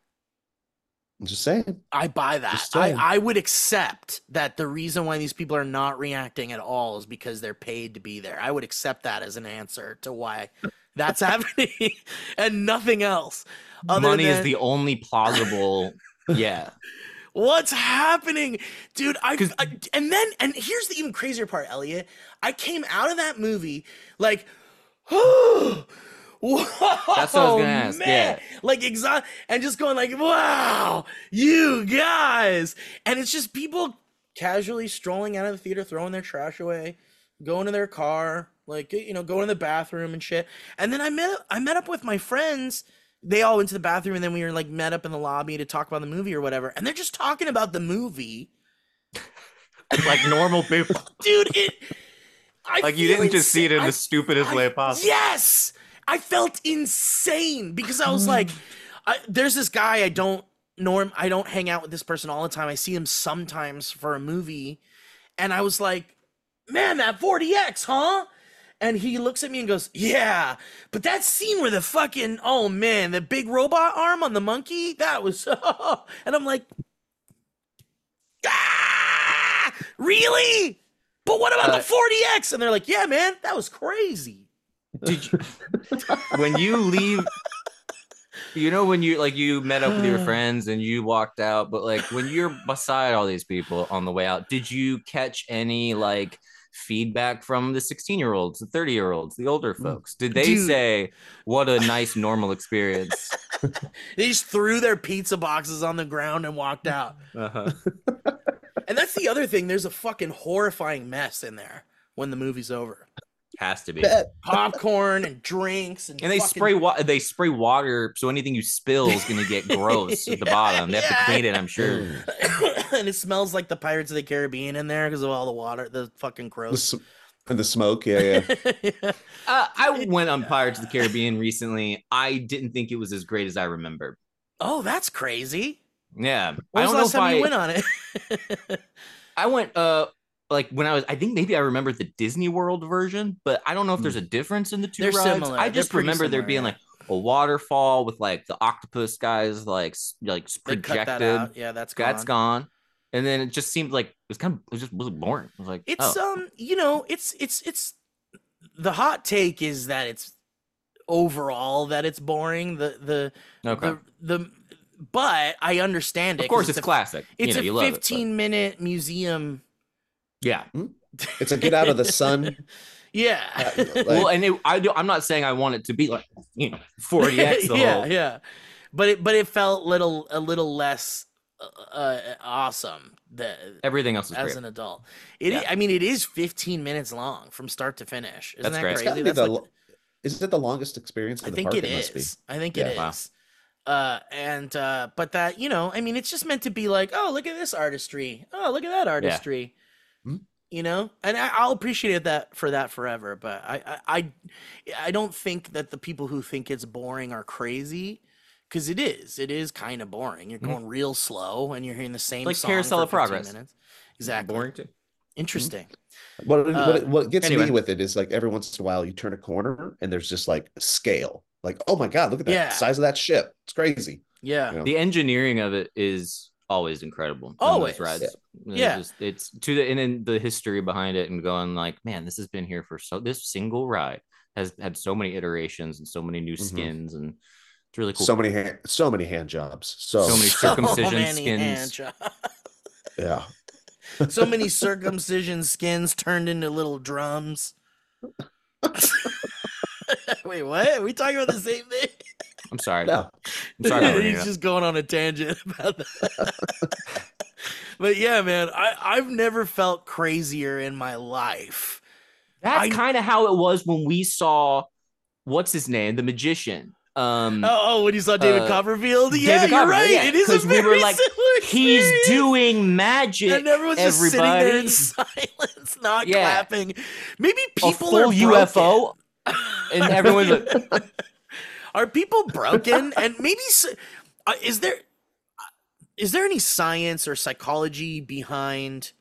I'm just saying. I buy that. Just I, saying. I would accept that the reason why these people are not reacting at all is because they're paid to be there. I would accept that as an answer to why that's happening and nothing else. Other Money is than- the only plausible. Yeah. What's happening, dude? I, 'Cause- I and then and here's the even crazier part, Elliot. I came out of that movie like, whoa, That's what I was gonna ask, man. Like exo- and just going like, wow, you guys, and it's just people casually strolling out of the theater, throwing their trash away, going to their car, like you know, going to the bathroom and shit. And then I met I met up with my friends they all went to the bathroom, and then we were like met up in the lobby to talk about the movie or whatever, and they're just talking about the movie. Like normal people. Dude, it I Like you feel didn't just see it in insa- the stupidest I- way possible. Yes, I felt insane because I was like, I, "There's this guy I don't norm. I don't hang out with this person all the time. I see him sometimes for a movie, and I was like, man, that forty X, huh?" And he looks at me and goes, "Yeah, but that scene where the fucking oh man, the big robot arm on the monkey, that was," and I'm like, ah, really? But what about Uh, the forty X? And they're like, "Yeah, man, that was crazy." Did you, when you leave, you know, when you like you met up with your friends and you walked out, but like when you're beside all these people on the way out, did you catch any like feedback from the sixteen year olds, the thirty year olds, the older folks? Did they Dude. say, what a nice normal experience? They just threw their pizza boxes on the ground and walked out. Uh-huh. And that's the other thing. There's a fucking horrifying mess in there when the movie's over. Has to be. Bet. Popcorn and drinks and And they fucking- spray water. They spray water, so anything you spill is gonna get gross at the Yeah, bottom. They have yeah. to clean it, I'm sure. and it smells like the Pirates of the Caribbean in there because of all the water, the fucking The gross. s- and the smoke, yeah, yeah. Yeah. Uh, I went on Pirates of the Caribbean recently. I didn't think it was as great as I remember. Oh, that's crazy. Yeah, When I was don't the know last if time I. you went on it? I went uh like when I was. I think maybe I remember the Disney World version, but I don't know if there's a difference in the two They're rides. similar. I They're just pretty remember there similar, being yeah. like a waterfall with like the octopus guys like s- like They projected. cut that out. Yeah, that's gone. That's gone. And then it just seemed like it was kind of it was just really boring. I was like, It's oh. um, you know, it's it's it's the hot take is that it's overall that it's boring. The the Okay. the, the but I understand it. Of course, 'cause it's, a, classic. It's you know, a you love it, but- fifteen minute museum. Yeah. It's a get out of the sun. Yeah. uh, like- well, and it, I do, I'm not saying I want it to be like you know forty X the yeah, whole. yeah. But it but it felt little a little less uh, uh, awesome that Everything else is as great. an adult. It Yeah. I mean it is fifteen minutes long from start to finish. Isn't That's that great. It's crazy? gotta be That's the like lo- is it the longest experience I for the think park? it must be. is. I think Yeah. it Wow. is. Uh, and uh, but that you know, I mean, it's just meant to be like, oh, look at this artistry. Oh, look at that artistry. Hmm. You know, and I, I'll appreciate that for that forever. But I, I, I, I don't think that the people who think it's boring are crazy, because it is. It is kind of boring. You're Mhm. going real slow, and you're hearing the same Like song Carousel for of fifteen Progress. minutes. Exactly. Boring too. Interesting. What Uh, what what gets anyway. me with it is like every once in a while you turn a corner and there's just like scale. Like, oh my God, look at that Yeah. size of that ship. It's crazy. Yeah. You know? The engineering of it is always incredible. on those Always. rides. It's Yeah. just- it's to the and then the history behind it and going like, man, this has been here for so. This single ride has had so many iterations and so many new Mhm. skins, and it's really cool. So many hand, so many hand jobs. So, So many So circumcision many hand skins. jobs. yeah. So many circumcision skins turned into little drums. Wait, what? Are we talking about the same thing? I'm sorry. No. I'm sorry. about bringing it He's up. just going on a tangent about that. But yeah, man, I, I've never felt crazier in my life. That's I- kind of how it was when we saw what's his name, the magician. Um, Oh, oh when you saw David Uh, Copperfield? Yeah, David you're Copperfield, right. yeah, It is a 'cause we were very like, similar he's experience. doing magic. And everyone's just sitting everybody. there in silence, not Yeah. clapping. Maybe A people full are U F O, broken. and everyone's like, Are people broken? And maybe s- uh, is there uh, is there any science or psychology behind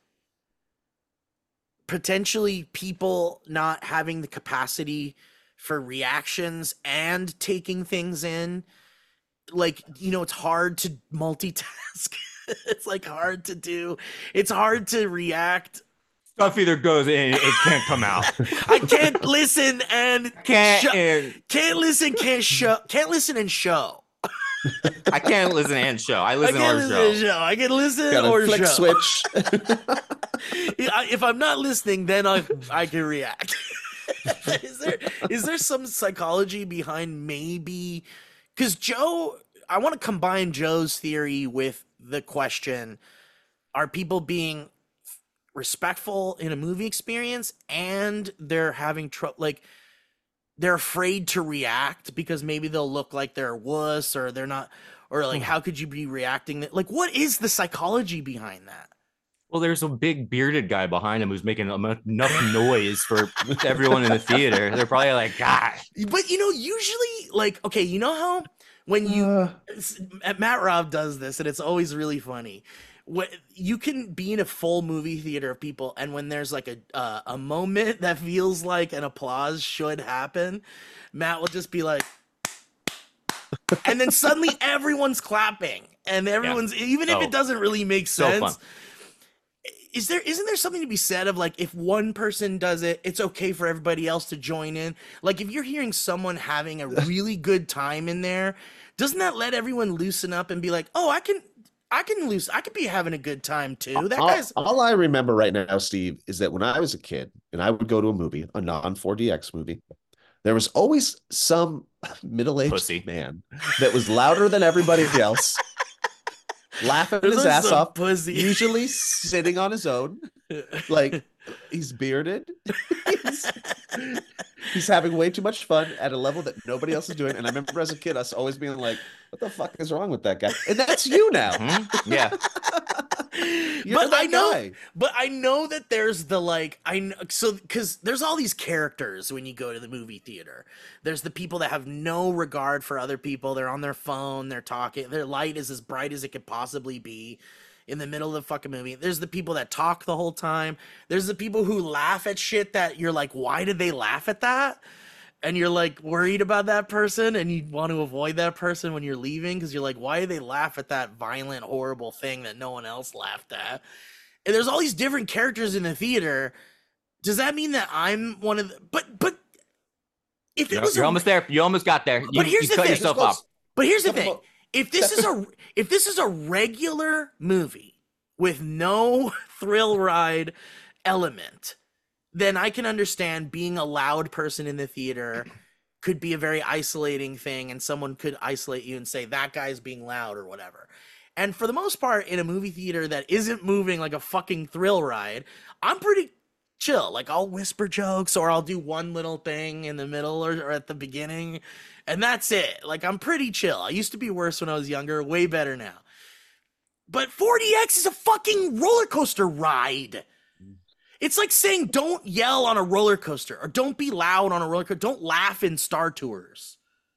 potentially people not having the capacity for reactions and taking things in? Like, you know, it's hard to multitask. It's like hard to do. It's hard to react. stuff either goes in, it can't come out. I can't listen and Can't. Shut- and- can't listen, can't show, can't listen and show. I can't listen and show. I I listen can't or listen show. and show. I can listen Got a or flick show. switch. I- If I'm not listening, then I I can react. is there is there some psychology behind maybe? Because Joe, I want to combine Joe's theory with the question: are people being respectful in a movie experience, and they're having trouble? Like, they're afraid to react because maybe they'll look like they're a wuss or they're not, or like, how could you be reacting that? Like, what is the psychology behind that? Well, there's a big bearded guy behind him who's making enough noise for everyone in the theater. They're probably like, God. But you know, usually, like, okay, you know how when you Uh. Matt Robb does this, and it's always really funny. What you can be in a full movie theater of people, and when there's like a uh, a moment that feels like an applause should happen, Matt will just be like, and then suddenly everyone's clapping, and everyone's yeah. even if oh, it doesn't really make sense. So Is there isn't there something to be said of like if one person does it, it's okay for everybody else to join in? Like if you're hearing someone having a really good time in there, doesn't that let everyone loosen up and be like, oh, I can I can lose I could be having a good time too. That all, guy's all I remember right now, Steve, is that when I was a kid and I would go to a movie, a non four D X movie, there was always some middle-aged Pussy. man that was louder than everybody else. Laughing There's his ass off, pussy. usually sitting on his own, like he's bearded. he's, he's having way too much fun at a level that nobody else is doing. And I remember as a kid, us always being like, "What the fuck is wrong with that guy?" And that's you now. Mm-hmm. Yeah. But I know, guy. but I know that there's the like I know so because there's all these characters when you go to the movie theater. There's the people that have no regard for other people. They're on their phone. They're talking. Their light is as bright as it could possibly be in the middle of the fucking movie. There's the people that talk the whole time. There's the people who laugh at shit that you're like, why did they laugh at that? And you're like worried about that person and you want to avoid that person when you're leaving because you're like, why did they laugh at that violent, horrible thing that no one else laughed at? And there's all these different characters in the theater. Does that mean that I'm one of the, but, but if it you're, was you're a, almost there. You almost got there. You, but here's you the cut thing. yourself off. But here's the thing. If this is a, if this is a regular movie with no thrill ride element, then I can understand being a loud person in the theater could be a very isolating thing and someone could isolate you and say that guy's being loud or whatever. And for the most part, in a movie theater that isn't moving like a fucking thrill ride, I'm pretty chill. Like I'll whisper jokes or I'll do one little thing in the middle or, or at the beginning and that's it. Like I'm pretty chill. I used to be worse when I was younger, way better now. But four D X is a fucking roller coaster ride. It's like saying don't yell on a roller coaster or don't be loud on a roller coaster. Don't laugh in Star Tours.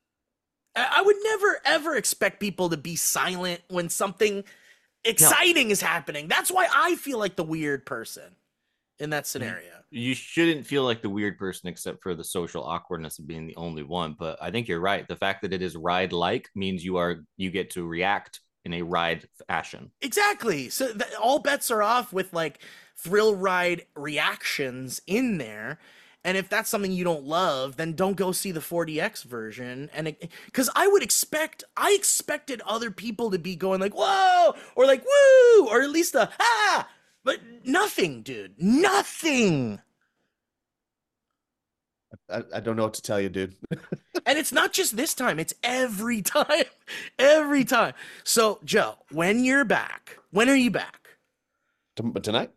I would never, ever expect people to be silent when something exciting no. is happening. That's why I feel like the weird person in that scenario. You shouldn't feel like the weird person except for the social awkwardness of being the only one. But I think you're right. The fact that it is ride-like means you are you get to react in a ride fashion. Exactly. So th- all bets are off with like thrill ride reactions in there. And if that's something you don't love, then don't go see the four D X version. And because I would expect, I expected other people to be going like, whoa, or like, woo, or at least a, ah, but nothing, dude, nothing. I, I don't know what to tell you, dude. And it's not just this time, it's every time, every time. So Joe, when you're back, when are you back? But tonight?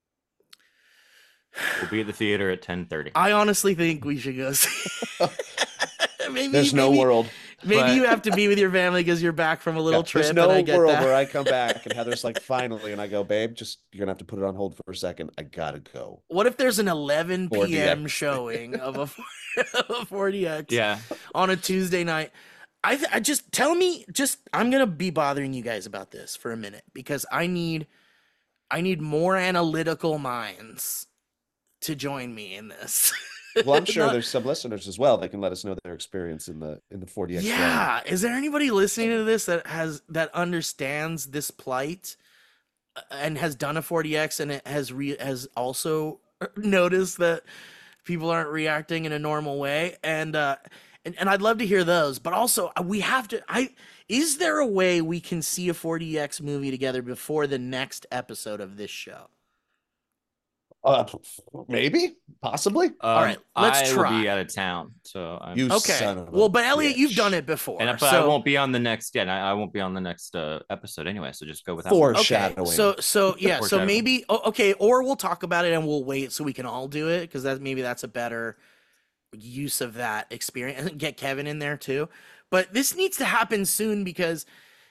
We'll be at the theater at ten thirty. I honestly think we should go see. maybe, There's no maybe, world. Maybe but... you have to be with your family because you're back from a little yeah, trip. There's no and I get world that. where I come back and Heather's like, finally, and I go, babe, just you're gonna have to put it on hold for a second. I gotta go. What if there's an eleven p.m. showing of a four D X yeah. on a Tuesday night? I th- I just tell me, just I'm gonna be bothering you guys about this for a minute because I need I need more analytical minds to join me in this. Well, I'm sure Not, there's some listeners as well that can let us know their experience in the in the four D X. Yeah, round. Is there anybody listening to this that has that understands this plight and has done a four D X and it has re, has also noticed that people aren't reacting in a normal way? And uh, and and I'd love to hear those. But also, we have to. I is there a way we can see a four D X movie together before the next episode of this show? Uh, maybe, possibly. Um, All right, let's I try. will be out of town, so I'm... you okay. Son of a well, but Elliot, bitch. you've done it before, and but so... I won't be on the next. Yeah, I, I won't be on the next uh, episode anyway. So just go without. Foreshadowing. Okay. So, so yeah, so maybe oh, okay, or we'll talk about it and we'll wait so we can all do it because that maybe that's a better use of that experience and get Kevin in there too. But this needs to happen soon because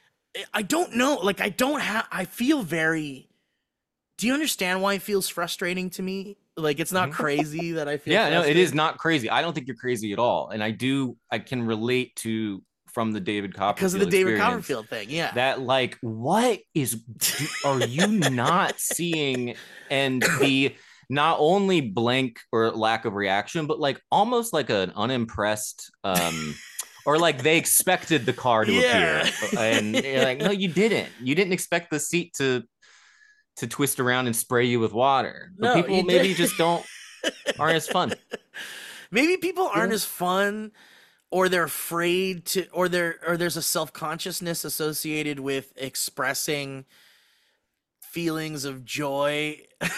I don't know. Like, I don't have, I feel very, do you understand why it feels frustrating to me? Like, it's not crazy that I feel. Yeah, no, it is not crazy. I don't think you're crazy at all. And I do, I can relate to from the David Copperfield because of the David experience, Copperfield thing. Yeah. That like, what is, are you not seeing? And the not only blank or lack of reaction, but like almost like an unimpressed, um, or like they expected the car to Yeah. appear. And you're like, no, you didn't. You didn't expect the seat to to twist around and spray you with water. But No, people you maybe did. just don't aren't as fun. Maybe people aren't Yeah. as fun, or they're afraid to, or there, or there's a self-consciousness associated with expressing feelings of joy.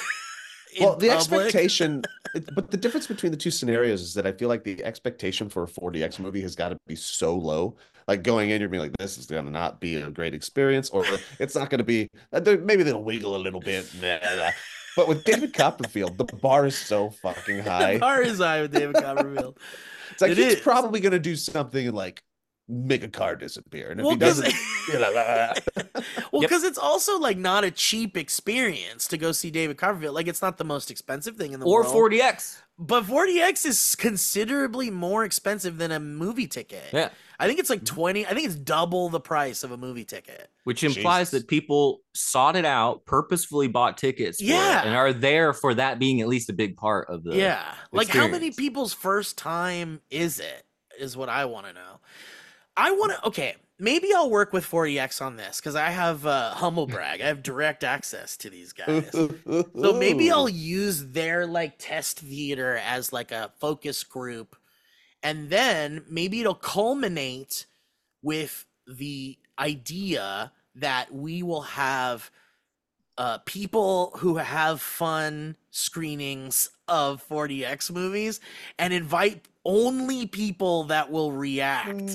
in Well, the public. expectation, it, but the difference between the two scenarios is that I feel like the expectation for a four D X movie has got to be so low. Like going in, you're being like, this is going to not be a great experience, or it's not going to be, maybe they'll wiggle a little bit. But with David Copperfield, the bar is so fucking high. The bar is high with David Copperfield. It's like It he's is. probably going to do something and like make a car disappear. And if Well, he 'cause- doesn't, you're like, "Ah." Well, Yep. because it's also like not a cheap experience to go see David Copperfield. Like, it's not the most expensive thing in the Or world. four D X. But four D X is considerably more expensive than a movie ticket. Yeah. I think it's like twenty. I think it's double the price of a movie ticket. Which implies Jesus. that people sought it out, purposefully bought tickets for Yeah. it, and are there for that being at least a big part of the Yeah. Like, how many experience. people's first time is it? Is what I want to know. I want to, okay, maybe I'll work with four D X on this because I have uh, humble brag. I have direct access to these guys. So maybe I'll use their like test theater as like a focus group. And then maybe it'll culminate with the idea that we will have uh, people who have fun screenings of four D X movies and invite only people that will react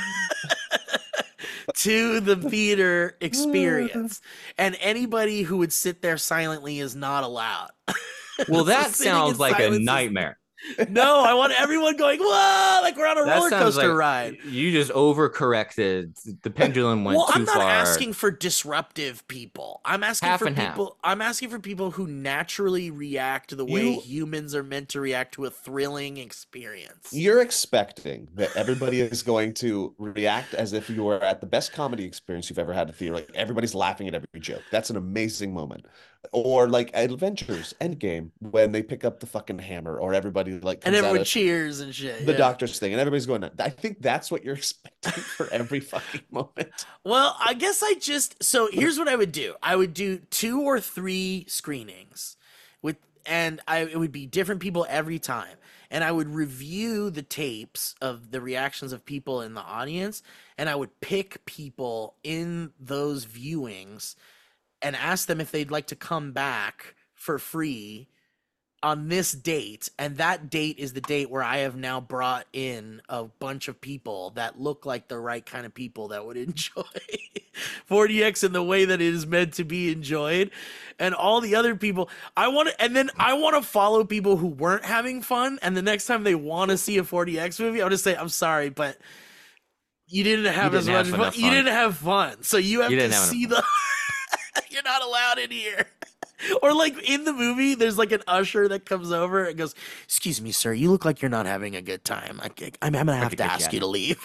to the theater experience. And anybody who would sit there silently is not allowed. Well, So that sitting in sounds like a silence is- nightmare. No, I want everyone going, whoa, like we're on a That roller sounds coaster like ride. you just overcorrected. The pendulum went Well, too I'm not far. asking for disruptive people. I'm asking Half for and half. people. I'm asking for people who naturally react the way You- humans are meant to react to a thrilling experience. You're expecting that everybody is going to react as if you were at the best comedy experience you've ever had at the theater. Like everybody's laughing at every joke. That's an amazing moment. Or like at Avengers Endgame when they pick up the fucking hammer, or everybody like And comes everyone out of cheers and shit. the yeah. doctor's thing, and everybody's going. I think that's what you're expecting for every fucking moment. Well, I guess I just so here's what I would do. I would do two or three screenings with and I it would be different people every time. And I would review the tapes of the reactions of people in the audience, and I would pick people in those viewings and ask them if they'd like to come back for free on this date. And that date is the date where I have now brought in a bunch of people that look like the right kind of people that would enjoy four D X in the way that it is meant to be enjoyed. And all the other people, I want to, and then I want to follow people who weren't having fun. And the next time they want to see a four D X movie, I'll just say, I'm sorry, but you didn't have You as didn't much have fun. enough You fun. didn't have fun. So you have You to didn't have see the, you're not allowed in here. Or like in the movie, there's like an usher that comes over and goes, "Excuse me, sir, you look like you're not having a good time. I, I'm, I'm gonna have to to kick ask you you to leave."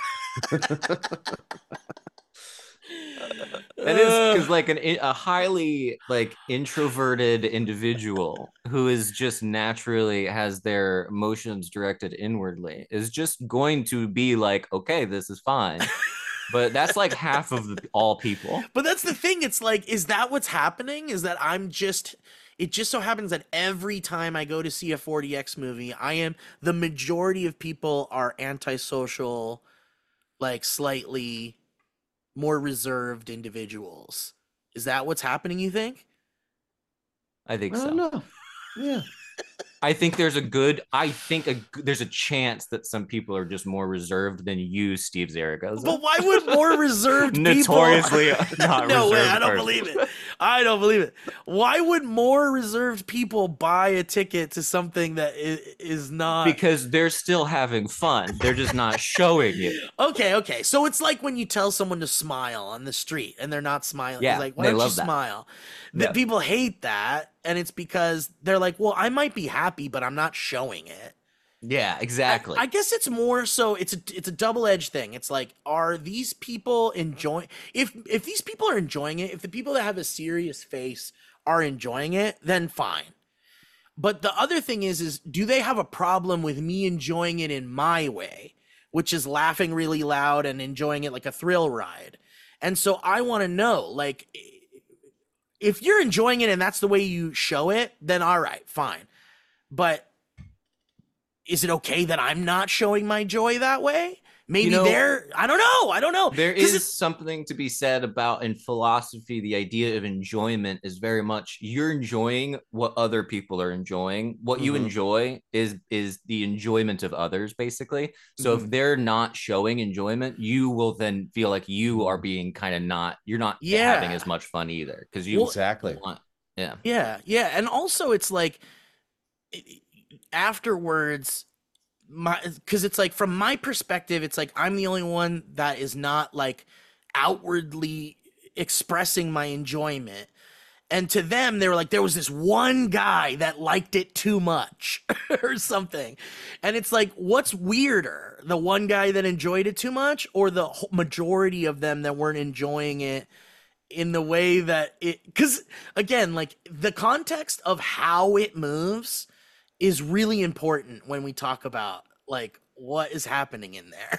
That is because like an a highly like introverted individual who is just naturally has their emotions directed inwardly is just going to be like, okay, this is fine. But that's like half of the, all people. But that's the thing. It's like, is that what's happening? Is that I'm just, it just so happens that every time I go to see a four D X movie, I am, the majority of people are antisocial, like slightly more reserved individuals. Is that what's happening, you think? I think I so. don't know. Yeah. I think there's a good. I think a, there's a chance that some people are just more reserved than you, Steve Zaragoza. But why would more reserved Notoriously people... not no way, I don't person. believe it. I don't believe it. Why would more reserved people buy a ticket to something that is, is not... Because they're still having fun. They're just not showing it. Okay, okay. So it's like when you tell someone to smile on the street and they're not smiling. Yeah, it's like, why they don't you love that. smile? That Yeah. people hate that, and it's because they're like, well, I might be happy, but I'm not showing it. Yeah, exactly. I, I guess it's more so it's a it's a double-edged thing. It's like, are these people enjoying if if these people are enjoying it, if the people that have a serious face are enjoying it, then fine. But the other thing is is do they have a problem with me enjoying it in my way, which is laughing really loud and enjoying it like a thrill ride? And so I want to know, like, if you're enjoying it and that's the way you show it, then all right, fine. But is it okay that I'm not showing my joy that way? Maybe You know, they're, I don't know. I don't know. There 'Cause is it's- something to be said about in philosophy, the idea of enjoyment is very much you're enjoying what other people are enjoying. What you Mhm. enjoy is is the enjoyment of others, basically. So Mm-hmm. if they're not showing enjoyment, you will then feel like you are being kind of not, you're not Yeah. having as much fun either. Because you Well, Exactly. want, yeah. Yeah, yeah, and also it's like i- afterwards, my because it's like from my perspective, it's like I'm the only one that is not like outwardly expressing my enjoyment. And to them, they were like, there was this one guy that liked it too much or something. And it's like, what's weirder? The one guy that enjoyed it too much or the whole majority of them that weren't enjoying it in the way that it, because again, like the context of how it moves is really important when we talk about like what is happening in there.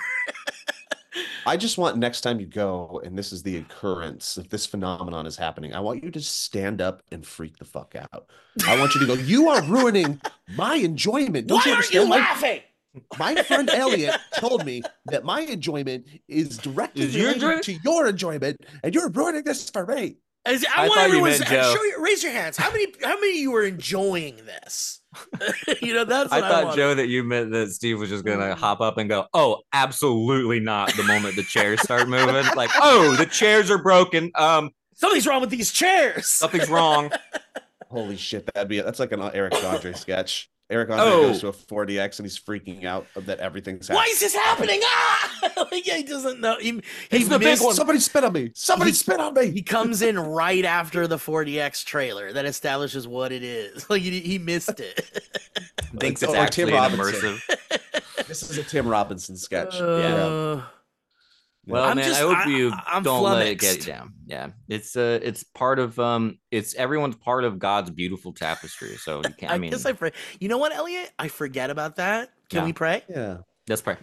I just want next time you go, and this is the occurrence, if this phenomenon is happening, I want you to stand up and freak the fuck out. I want you to go, you are ruining my enjoyment. Don't Why you aren't you understand? My- laughing? My friend Elliot told me that my enjoyment is directly Is your related enjoyment? to your enjoyment, and you're ruining this for me. As- I, I want thought you everyone meant to Joe. show you, raise your hands. How many how many of you are enjoying this? You know, that's I what I, thought, want. Joe, that you meant that Steve was just gonna hop up and go, "Oh, absolutely not!" The moment the chairs start moving, like, "Oh, the chairs are broken. Um, Something's wrong with these chairs. something's wrong." Holy shit, that'd be that's like an Eric Andre sketch. Eric Andre Oh. goes to a four D X and he's freaking out that everything's Why happening. is this happening? Ah! Like, yeah, he doesn't know. He, he He's the big missed- one. Somebody spit on me. Somebody He- spit on He me. comes in right after the four D X trailer that establishes what it is. Like he, he missed it. Thinks Or it's Tim actually an Robinson. immersive. This is a Tim Robinson sketch. Uh, Well, I'm man, just- I hope I- you I'm don't let it get flummoxed. you down. Yeah, it's uh, it's part of um, it's everyone's part of God's beautiful tapestry. So you can't. I, I, mean, guess I for, you know what, Elliot? I forget about that. Can Yeah. we pray? Yeah. that's right.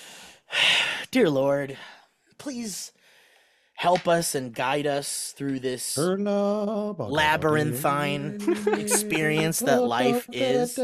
Dear Lord, please help us and guide us through this labyrinthine experience that life is.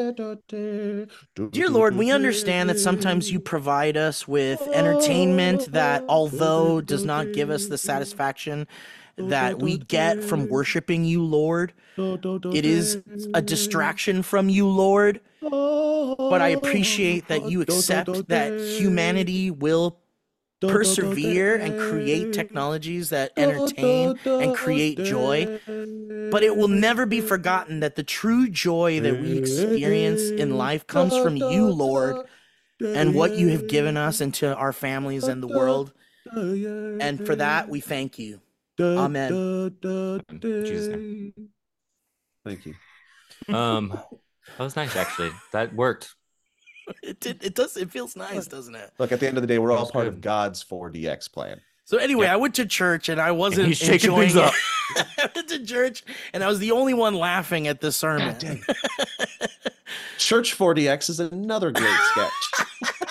Dear Lord, we understand that sometimes you provide us with entertainment that, although does not give us the satisfaction that we get from worshiping you, Lord, it is a distraction from you, Lord. But I appreciate that you accept that humanity will persevere and create technologies that entertain and create joy. But it will never be forgotten that the true joy that we experience in life comes from you, Lord, and what you have given us and to our families and the world. And for that, we thank you. Amen. In Jesus' name. Thank you. Um, that was nice, actually. That worked. It, did, it does. It feels nice, doesn't it? Look, at the end of the day, we're all That's part good. of God's four D X plan. So anyway, Yeah. I went to church and I wasn't he's shaking enjoying things it. up. I went to church and I was the only one laughing at the sermon. dang. Church four D X is another great sketch.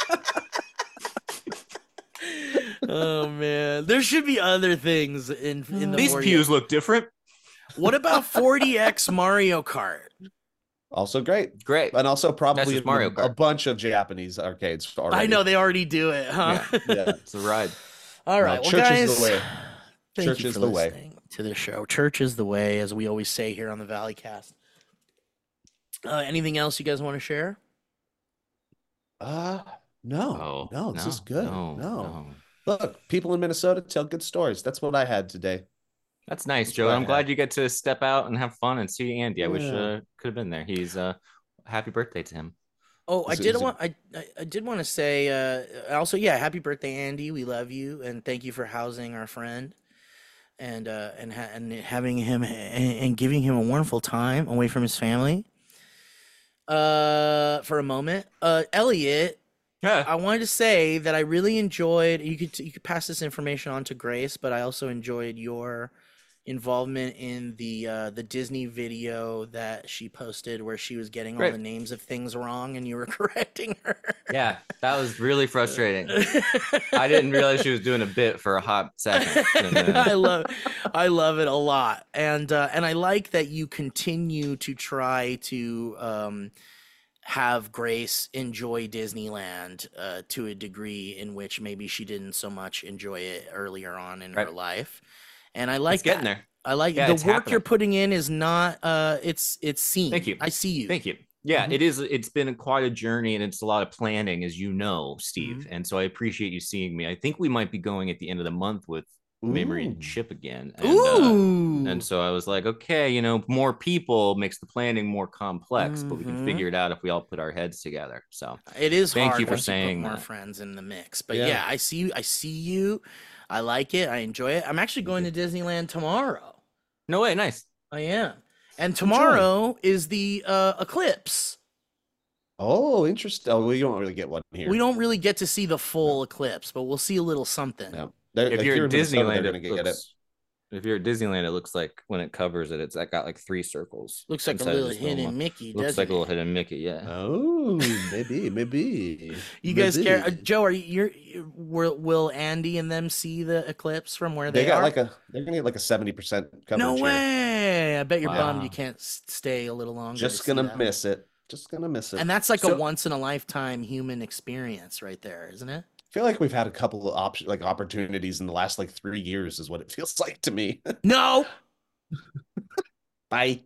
Oh man, there should be other things in in the These four D X. pews look different. What about four D X Mario Kart? Also great. Great. And also probably just Mario a, Kart. a bunch of Japanese arcades already. I know they already do it, huh? Yeah. Yeah. It's a ride. All No, right, well, church guys, is the way. thank Church you is for the way. listening to the show. Church is the way, as we always say here on the Valley Cast. Uh, anything else you guys want to share? Uh no, Oh, no, this no, is good. no, No. no. Look, people in Minnesota tell good stories. That's what I had today. That's nice, That's Joe. what I I'm glad had. you get to step out and have fun and see Andy. I wish Yeah. uh could have been there. He's uh happy birthday to him. Oh, I Is it- did is it- want I, I I did want to say uh also yeah, happy birthday, Andy. We love you and thank you for housing our friend and uh and ha- and having him and, and giving him a wonderful time away from his family. Uh, for a moment, uh, Elliot, Yeah. I wanted to say that I really enjoyed. You could you could pass this information on to Grace, but I also enjoyed your involvement in the uh, the Disney video that she posted, where she was getting all Great. the names of things wrong, and you were correcting her. Yeah, that was really frustrating. I didn't realize she was doing a bit for a hot second. And, uh, I love, I love it a lot, and uh, and I like that you continue to try to um, have Grace enjoy Disneyland uh, to a degree in which maybe she didn't so much enjoy it earlier on in her Right. life, and I like it's getting that. there. I like Yeah, the it's work happening. you're putting in is not uh, it's it's seen. Thank you. I see you. Thank you. Yeah, Mhm. it is. It's been quite a journey, and it's a lot of planning, as you know, Steve. Mhm. And so I appreciate you seeing me. I think we might be going at the end of the month with Memory and Ooh. Chip again. And, uh, Ooh. and so I was like, okay, you know, more people makes the planning more complex, but we can Mhm. figure it out if we all put our heads together. So It is Thank hard you for once saying put more that. friends in the mix. But Yeah. yeah. I see you. I see you. I like it. I enjoy it. I'm actually going to Disneyland tomorrow. no way, nice. I am. And tomorrow is the uh, eclipse. Oh, interesting. Oh, we don't really get one here. We don't really get to see the full eclipse, but we'll see a little something. No. They're, If like, you're here at in Minnesota, Disneyland, they're it gonna get it. looks. If you're at Disneyland, it looks like when it covers it, it's got like three circles. Looks like a inside of little this hidden mo- Mickey, Looks doesn't like a little it? hidden Mickey, yeah. Oh, maybe, maybe. You guys care? Uh, maybe. Joe, are you? You're, you- will, will Andy and them see the eclipse from where they, They got are? like a. They're gonna get like a seventy percent coverage. no here. way! I bet you're bummed Wow. you can't s- stay a little longer. Just to see gonna that. miss it. Just gonna miss it. And that's like So- a once in a lifetime human experience, right there, isn't it? I feel like we've had a couple of options, like opportunities in the last like three years, is what it feels like to me. No. Bye.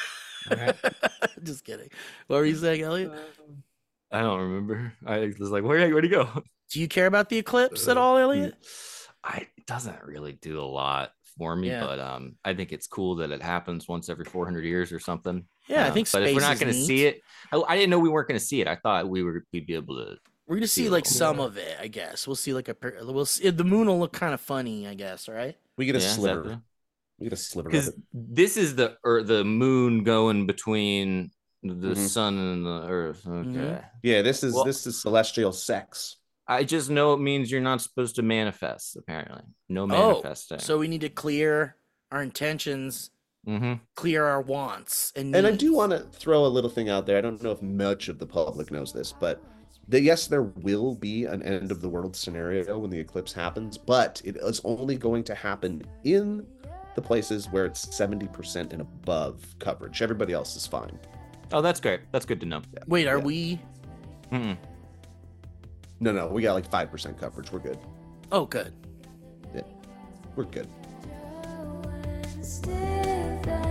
Just kidding. What were you saying, Elliot? I don't remember. I was like, where where'd he go? Do you care about the eclipse at Uh, all, Elliot? I it doesn't really do a lot for me, Yeah. but um, I think it's cool that it happens once every four hundred years or something. Yeah, I Uh, think But if we're space not is going to neat. see it, I, I didn't know we weren't going to see it. I thought we were we'd be able to. We're gonna see see a like little some bit. of it, I guess. We'll see like a per- we'll see, the moon will look kind of funny, I guess, right? We get a Yeah, is that sliver. the- We get a sliver of Because it. this is the or the moon going between the Mhm. sun and the earth. Okay. Mhm. Yeah, this is Well- this is celestial sex. I just know it means you're not supposed to manifest. Apparently, no Oh, manifesting. so we need to clear our intentions, hmm clear our wants, and And I do needs. want to throw a little thing out there. I don't know if much of the public knows this, but the, yes, there will be an end of the world scenario when the eclipse happens, but it is only going to happen in the places where it's seventy percent and above coverage. Everybody else is fine. Oh, that's great. That's good to know. Wait, are Yeah. we? Mm-mm. No, no, we got like five percent coverage. We're good. Oh, good. We're good. Still